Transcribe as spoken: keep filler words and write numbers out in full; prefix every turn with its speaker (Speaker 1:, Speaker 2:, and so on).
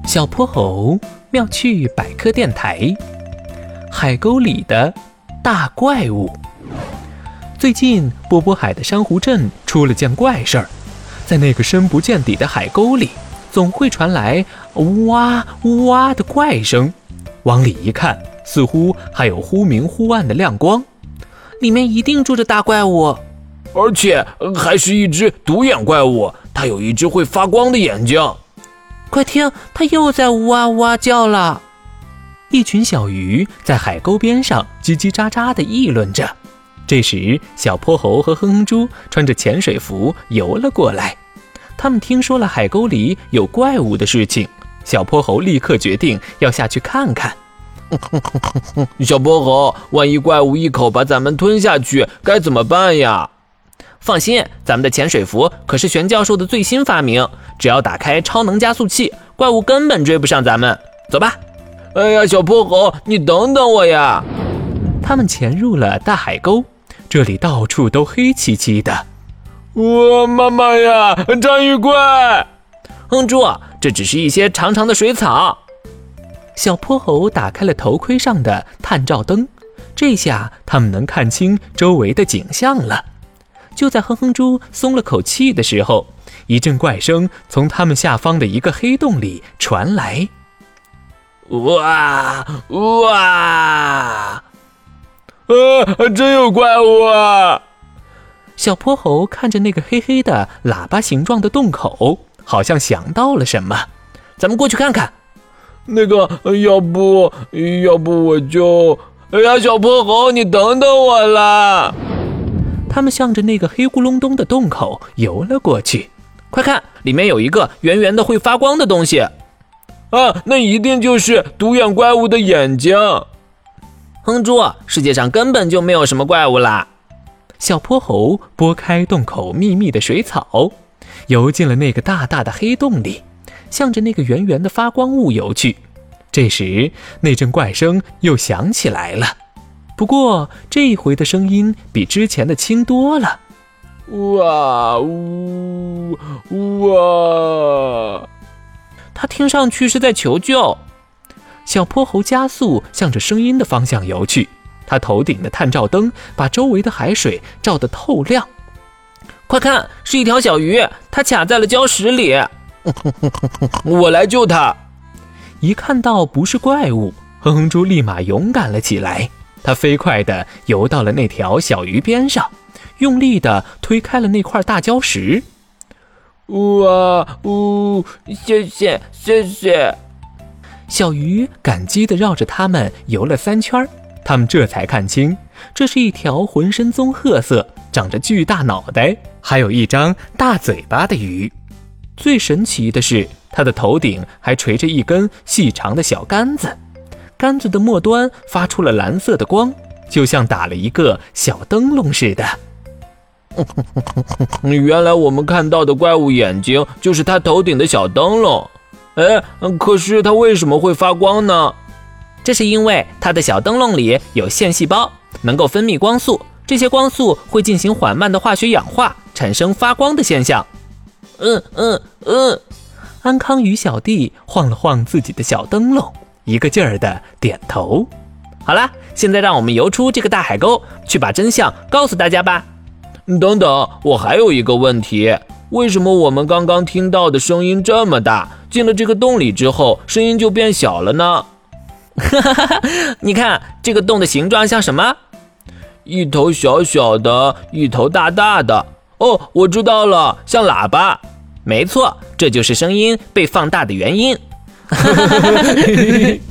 Speaker 1: 小泼猴妙趣百科电台，海沟里的大怪物。最近波波海的珊瑚镇出了件怪事儿，在那个深不见底的海沟里，总会传来呜哇呜哇的怪声。往里一看，似乎还有忽明忽暗的亮光，里面一定住着大怪物，
Speaker 2: 而且还是一只独眼怪物，它有一只会发光的眼睛。
Speaker 1: 快听，它又在呜哇呜哇叫了。一群小鱼在海沟边上叽叽喳喳地议论着。这时，小泼猴和哼哼猪穿着潜水服游了过来。他们听说了海沟里有怪物的事情，小泼猴立刻决定要下去看看。
Speaker 2: 小泼猴，万一怪物一口把咱们吞下去，该怎么办呀？
Speaker 3: 放心，咱们的潜水服可是玄教授的最新发明，只要打开超能加速器，怪物根本追不上咱们。走吧。
Speaker 2: 哎呀，小泼猴，你等等我呀！
Speaker 1: 他们潜入了大海沟，这里到处都黑漆漆的。
Speaker 2: 哇，妈妈呀，章鱼怪！
Speaker 3: 哼猪，这只是一些长长的水草。
Speaker 1: 小泼猴打开了头盔上的探照灯，这下他们能看清周围的景象了。就在哼哼猪松了口气的时候，一阵怪声从他们下方的一个黑洞里传来。
Speaker 2: 哇哇！呃，真有怪物啊！
Speaker 1: 小泼猴看着那个黑黑的喇叭形状的洞口，好像想到了什么。
Speaker 3: 咱们过去看看。
Speaker 2: 那个，要不，要不我就……哎呀，小泼猴，你等等我啦！
Speaker 1: 他们向着那个黑咕隆咚的洞口游了过去。
Speaker 3: 快看，里面有一个圆圆的会发光的东西。
Speaker 2: 啊，那一定就是独眼怪物的眼睛。
Speaker 3: 哼猪，世界上根本就没有什么怪物啦。
Speaker 1: 小泼猴拨开洞口密密的水草，游进了那个大大的黑洞里，向着那个圆圆的发光物游去。这时，那阵怪声又响起来了，不过这一回的声音比之前的轻多了。
Speaker 2: 哇呜哇！
Speaker 3: 他听上去是在求救。
Speaker 1: 小泼猴加速向着声音的方向游去，他头顶的探照灯把周围的海水照得透亮。
Speaker 3: 快看，是一条小鱼，它卡在了礁石里。
Speaker 2: 我来救它。
Speaker 1: 一看到不是怪物，哼哼猪立马勇敢了起来。他飞快地游到了那条小鱼边上，用力地推开了那块大礁石。
Speaker 2: 哇呜！谢谢谢谢！
Speaker 1: 小鱼感激地绕着它们游了三圈，他们这才看清，这是一条浑身棕褐色、长着巨大脑袋，还有一张大嘴巴的鱼。最神奇的是，它的头顶还垂着一根细长的小杆子，杆子的末端发出了蓝色的光，就像打了一个小灯笼似的。
Speaker 2: 原来我们看到的怪物眼睛就是它头顶的小灯笼。哎，可是它为什么会发光呢？
Speaker 3: 这是因为它的小灯笼里有线细胞，能够分泌光素，这些光素会进行缓慢的化学氧化，产生发光的现象。
Speaker 2: 嗯嗯嗯，
Speaker 1: 安康鱼小弟晃了晃自己的小灯笼，一个劲儿的点头。
Speaker 3: 好啦，现在让我们游出这个大海沟，去把真相告诉大家吧。
Speaker 2: 等等，我还有一个问题，为什么我们刚刚听到的声音这么大，进了这个洞里之后，声音就变小了呢？
Speaker 3: 你看这个洞的形状像什么？
Speaker 2: 一头小小的，一头大大的。哦，我知道了，像喇叭。
Speaker 3: 没错，这就是声音被放大的原因。